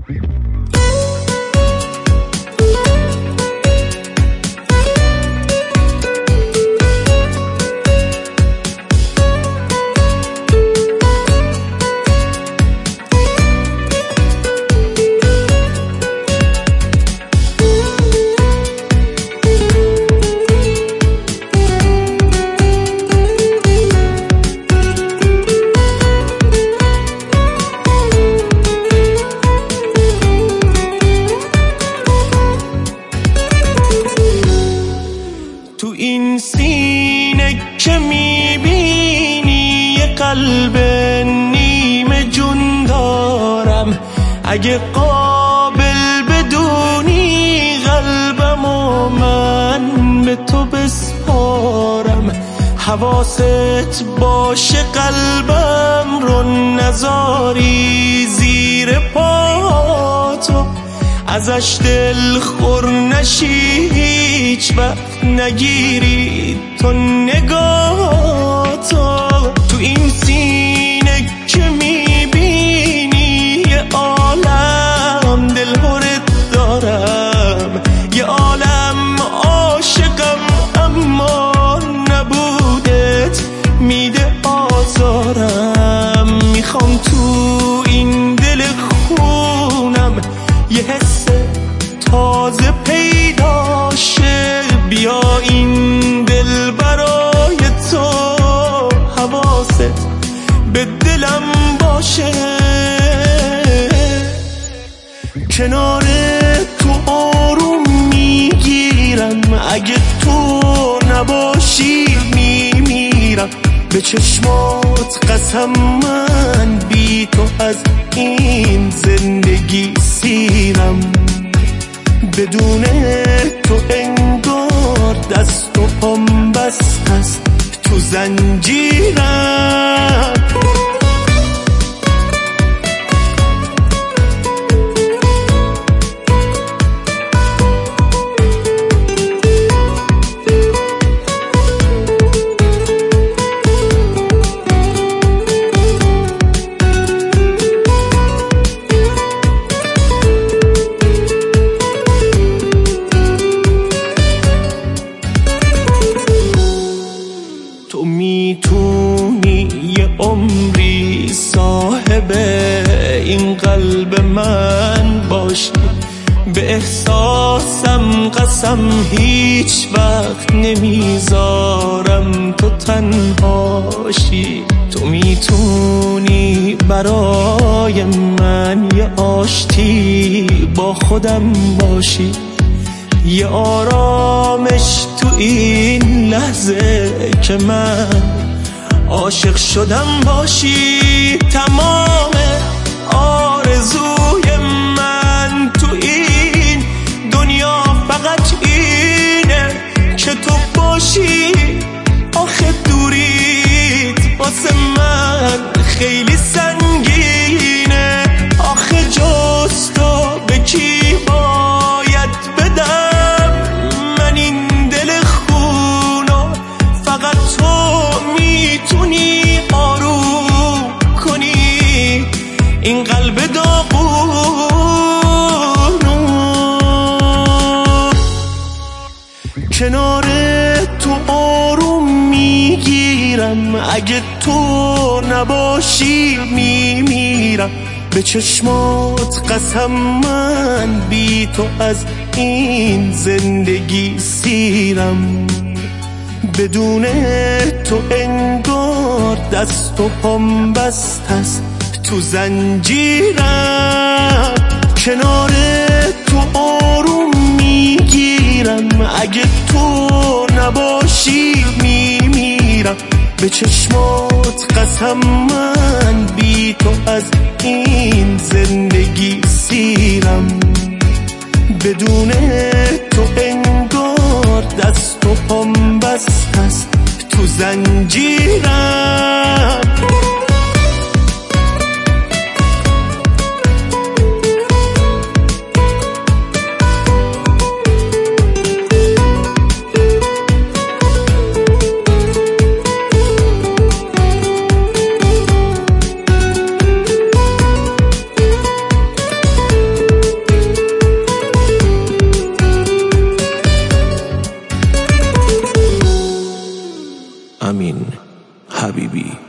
تو این سینه که میبینی یه قلب نیمه جون دارم، اگه قابل بدونی قلبمو من به تو بسپارم. حواست باشه قلبم رو نذاری زیر پاتو، ازش دل خور نشی هیچ وقت نگیری تو نگاهتو. تو این سینه که میبینی یه عالم دلهرت دارم، یه عالم عاشقم اما نبودت میده آزارم. میخوام تو این دل خونم یه حس تازه پیدا شه، بیا این دل برای تو حواست به دلم باشه. کنار تو آروم میگیرم، اگه تو نباشی میمیرم. به چشمات قسم من بی تو از این زندگی سیرم. بدون تو انگار دست و پام بست است تو زنجیرم. تو میتونی یه عمری صاحب این قلب من باشی، به احساسم قسم هیچ وقت نمیذارم تو تنهاشی. تو میتونی برای من یه آشتی با خودم باشی، یه آرامش تو این لحظه که من عاشق شدم باشی. تمام آرزوی من تو این دنیا فقط اینه که تو باشی. آخه دوریت واسه من خیلی سنگینه، آخه جز تو به کی باید بدم من این دل خونو؟ فقط تو میتونی آروم کنی این قلب داغونو. کنار تو آروم میگیرم، اگه تو نباشی میمیرم. به چشمات قسم من بی تو از این زندگی سیرم. بدون تو انگار دست و پام بست است تو زنجیرم. کنار تو آروم میگیرم، اگه تو نباشی میمیرم. به چشمات قسم من بی تو از این زندگی سیرم. بدون تو انگار دست و پام بست است تو زنجیرم. حبیبی.